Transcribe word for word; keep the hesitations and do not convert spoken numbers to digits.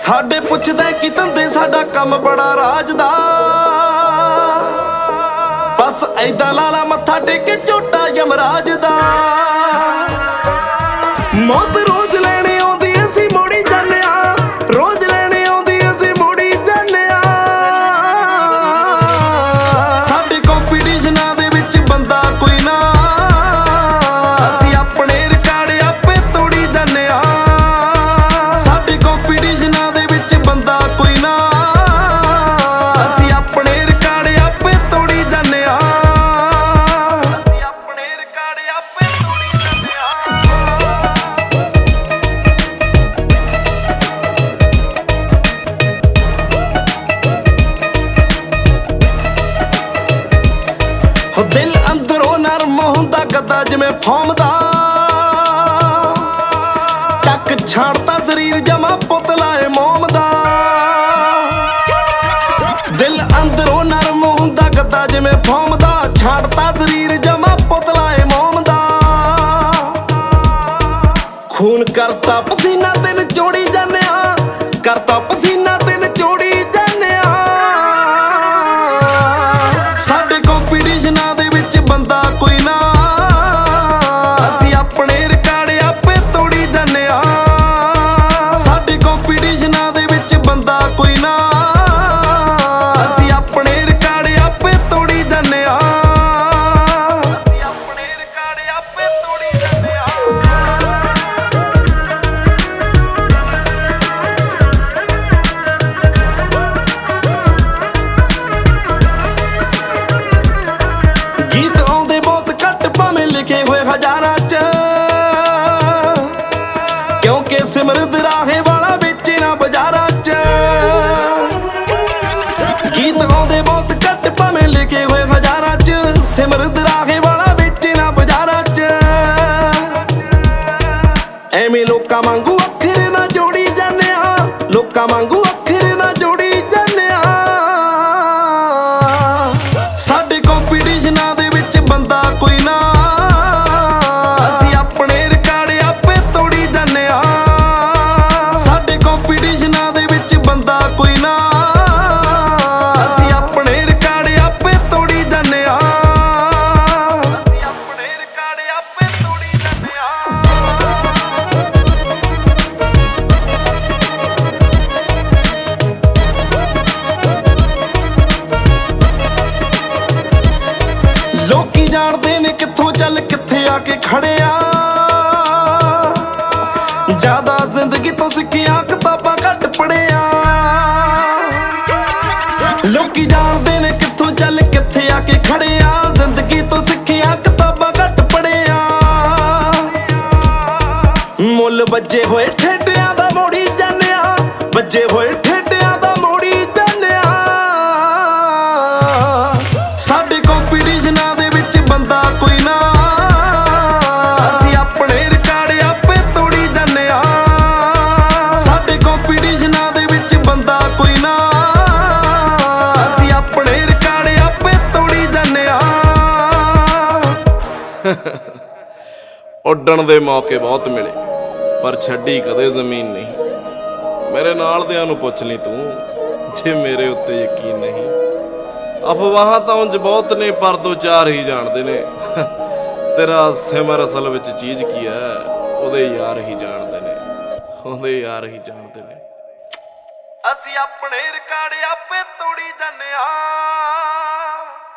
ਸਾਡੇ ਪੁੱਛਦੇ ਕਿ ਤੰਦੇ ਸਾਡਾ ਕੰਮ ਬੜਾ ਰਾਜ ਦਾ। ਬਸ ਐਦਾਂ ਲਾਲਾ ਮੱਥਾ ਟੇਕੇ ਝੋਟਾ ਯਮਰਾਜ ਦਾ। ਮੌਤ ਰੋਜ਼ ਲੈਣੇ ਆਉਂਦੀ ਅਸੀਂ ਮੋੜੀ ਜਾਂਦੇ ਆ, ਰੋਜ਼ ਲੈਣੇ ਆਉਂਦੀ ਅਸੀਂ ਮੋੜੀ ਜਾਂਦੇ ਆ। ਸਾਡੇ ਕੰਪੀਟੀਸ਼ਨਾਂ ਦੇ ਵਿੱਚ ਬੰਦਾ ਕੋਈ ਨਾ, ਅਸੀਂ ਆਪਣੇ ਰਿਕਾਰਡ ਆਪੇ ਤੋੜੀ ਜਾਂਦੇ ਆ। ਸਾਡੇ ਕੰਪੀਟੀਸ਼ਨਾਂ ਦੇ ਵਿੱਚ ਬੰਦਾ ਕੋਈ ਨਾ, ਅਸੀਂ ਆਪਣੇ ਰਿਕਾਰਡ ਆਪੇ ਤੋੜੀ ਜਾਂਦੇ ਆ। ਅਸੀਂ ਆਪਣੇ ਰਿਕਾਰਡ ਆਪੇ ਤੋੜੀ ਜਾਂਦੇ ਆ। ਦਿਲ ਅੰਦਰੋਂ ਨਰਮ ਹੁੰਦਾ ਗੱਦਾ ਜਿਵੇਂ ਫੋਮ ਦਾ। ਚੱਕ ਛਾੜਤਾ ਸਰੀਰ ਜਮਾ ਪੁਤਲਾ ਏ ਮੋਮ ਦਾ। ਦਿਲ ਅੰਦਰੋਂ ਨਰਮ ਹੁੰਦਾ ਗੱਦਾ ਜਿਵੇਂ ਫੋਮ ਦਾ। ਛਾੜਤਾ ਸਰੀਰ ਜਮਾ ਪੁਤਲਾ ਏ ਮੋਮ ਦਾ। ਖੂਨ ਕਰਤਾ ਪਸੀਨਾ ਤੇ ਨਿਚੋੜੀ ਜਾਂਦੇ ਆ, ਕਰਤਾ ਪਸੀਨਾ ਤੇ ਨਿਚੋੜੀ ਜਾਂਦੇ ਆ। ਸਾਡੇ ਕੰਪੀਟੀਸ਼ਨਾਂ ਦੇ ਵਿੱਚ ਬੰਦਾ ਕੋਈ ਨਾ, ਅਸੀਂ ਆਪਣੇ ਰਿਕਾਰਡ ਆਪੇ ਤੋੜੀ ਜਾਂਦੇ ਆ। ਸਾਡੇ ਕੰਪੀਟੀਸ਼ਨਾਂ ਦੇ ਵਿੱਚ ਬੰਦਾ ਕੋਈ ਨਾ, ਅਸੀਂ ਆਪਣੇ ਰਿਕਾਰਡ ਆਪੇ ਤੋੜੀ ਜਾਂਦੇ ਆ। ਅਸੀਂ ਆਪਣੇ ਰਿਕਾਰਡ ਆਪੇ ਤੋੜੀ ਜਾਂਦੇ ਆ। ਗੀਤ ਆਉਂਦੇ ਬਹੁਤ ਘੱਟ ਭਾਵੇਂ ਲਿਖੇ ਹੋਏ ਹਜ਼ਾਰਾਂ ਚ, ਕਿਉਂਕਿ ਸਿਮਰਤ ਰਾਹੇ ਵਾਲਾ ਵੇਚੇ ਨਾ ਬਾਜ਼ਾਰਾਂ ਚ। ਗੀਤ ਆਉਂਦੇ ਬਹੁਤ ਘੱਟ ਭਾਵੇਂ ਲਿਖੇ ਹੋਏ ਹਜ਼ਾਰਾਂ ਚ, ਸਿਮਰਤ ਰਾਹੇ ਵਾਲਾ ਵੇਚੇ ਨਾ ਬਾਜ਼ਾਰਾਂ ਚ। ਐਵੇਂ ਲੋਕਾਂ ਵਾਂਗੂ ਅੱਖਰ ਨਾ ਜੋੜੀ ਜਾਂਦੇ ਆ, ਲੋਕਾਂ ਵਾਂਗੂ ਅੱਖਰ ਨਾ ਜੋੜੀ ਜਾਂਦੇ ਆ। ਸਾਡੇ ਕੰਪੀਟੀਸ਼ਨਾਂ ਦੇ ਵਿੱਚ ਬੰਦਾ ਕੋਈ ਨਾ, ਅਸੀਂ ਆਪਣੇ ਰਿਕਾਰਡ ਆਪੇ ਤੋੜੀ ਜਾਂਦੇ ਆ। ਸਾਡੇ ਕੰਪੀਟੀਸ਼ਨਾਂ ਦੇ ਵਿੱਚ ਬੰਦਾ ਕੋਈ ਨਾ, ਅਸੀਂ ਆਪਣੇ ਰਿਕਾਰਡ ਆਪੇ ਤੋੜੀ ਜਾਂਦੇ ਆ। ਅਸੀਂ ਆਪਣੇ ਰਿਕਾਰਡ ਆਪੇ ਤੋੜੀ ਜਾਂਦੇ ਆ। ਲੋਕੀ ਜਾਣਦੇ ਨੇ ਕਿੱਥੋਂ ਚੱਲ ਕਿੱਥੇ ਆ ਕੇ ਖੜਿਆ। ਜ਼ਿਆਦਾ ਜ਼ਿੰਦਗੀ ਤੋਂ ਸਿੱਖਿਆ ਕਿਤਾਬਾਂ ਘੱਟ ਪੜਿਆ। ਲੋਕੀ ਜਾਣਦੇ ਨੇ ਕਿੱਥੋਂ ਚੱਲ ਕਿੱਥੇ ਆ ਕੇ ਖੜਿਆ। ਜ਼ਿੰਦਗੀ ਤੋਂ ਸਿੱਖਿਆ ਕਿਤਾਬਾਂ ਘੱਟ ਪੜਿਆ। ਮੁੱਲ ਵੱਜੇ ਹੋਏ ਠੇਡਿਆਂ ਦਾ ਮੋੜੀ ਜਾਂਦੇ ਆ, ਵੱਜੇ ਹੋਏ ਠੇਡਿਆਂ ਦਾ ਮੋੜੀ ਜਾਂਦੇ ਆ। ਸਾਡੇ ਕੰਪੀਟੀਸ਼ਨਾਂ ਦੇ ਵਿੱਚ ਬੰਦਾ ਕੋਈ ਨਾ, ਅਸੀਂ ਆਪਣੇ ਰਿਕਾਰਡ ਆਪੇ ਤੋੜੀ ਜਾਂਦੇ ਆ। ਸਾਡੇ ਕੰਪੀਟੀਸ਼ਨਾਂ ਦੇ ਵਿੱਚ ਬੰਦਾ ਕੋਈ ਨਾ, ਅਸੀਂ ਆਪਣੇ ਰਿਕਾਰਡ ਆਪੇ ਤੋੜੀ ਜਾਂਦੇ ਆ। ਉੱਡਣ ਦੇ ਮੌਕੇ ਬਹੁਤ ਮਿਲੇ ਪਰ ਛੱਡੀ ਕਦੇ ਜ਼ਮੀਨ ਨਹੀਂ। ਮੇਰੇ ਨਾਲ ਦਿਆਂ ਨੂੰ ਪੁੱਛ ਲਈ ਤੂੰ ਜੇ ਮੇਰੇ ਉੱਤੇ ਯਕੀਨ ਨਹੀਂ। ਅਫਵਾਹਾਂ ਤਾਂ ਉਂਝ ਬਹੁਤ ਨੇ ਪਰ ਦੋ ਚਾਰ ਹੀ ਜਾਣਦੇ ਨੇ। ਤੇਰਾ ਸਿਮਰ ਅਸਲ ਵਿੱਚ ਚੀਜ਼ ਕੀ ਹੈ ਉਹਦੇ ਯਾਰ ਹੀ ਜਾਣਦੇ ਨੇ, ਉਹਦੇ ਯਾਰ ਹੀ ਜਾਣਦੇ ਨੇ। ਅਸੀਂ ਆਪਣੇ ਰਿਕਾਰਡ ਆਪੇ ਤੋੜੀ ਜਾਂਦੇ ਆ।